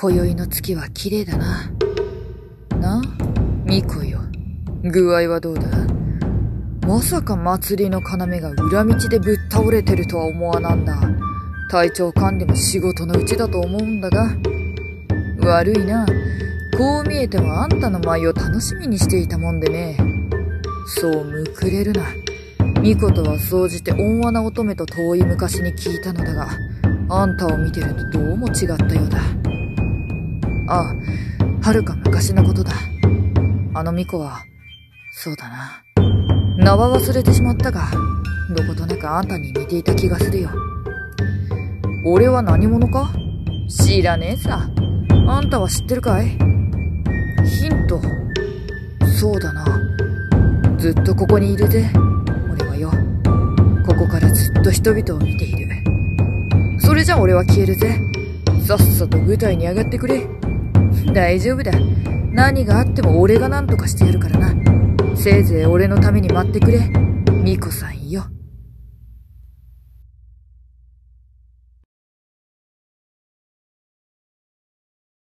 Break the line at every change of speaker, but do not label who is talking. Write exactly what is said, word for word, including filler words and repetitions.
今宵の月は綺麗だな。な、巫女よ。具合はどうだ？まさか祭りの要が裏道でぶっ倒れてるとは思わなんだ。体調管理も仕事のうちだと思うんだが。悪いな。こう見えてもあんたの舞を楽しみにしていたもんでね。そうむくれるな。巫女とは総じて温和な乙女と遠い昔に聞いたのだが、あんたを見てるとどうも違ったようだ。ああ、遥か昔のことだ。あの巫女は、そうだな。名は忘れてしまったが、どことなくあんたに似ていた気がするよ。俺は何者か？知らねえさ。あんたは知ってるかい？ヒント。そうだな。ずっとここにいるぜ。俺はよ。ここからずっと人々を見ている。それじゃ俺は消えるぜ。さっさと舞台に上がってくれ。大丈夫だ。何があっても俺が何とかしてやるからな。せいぜい俺のために待ってくれ。巫女さんよ。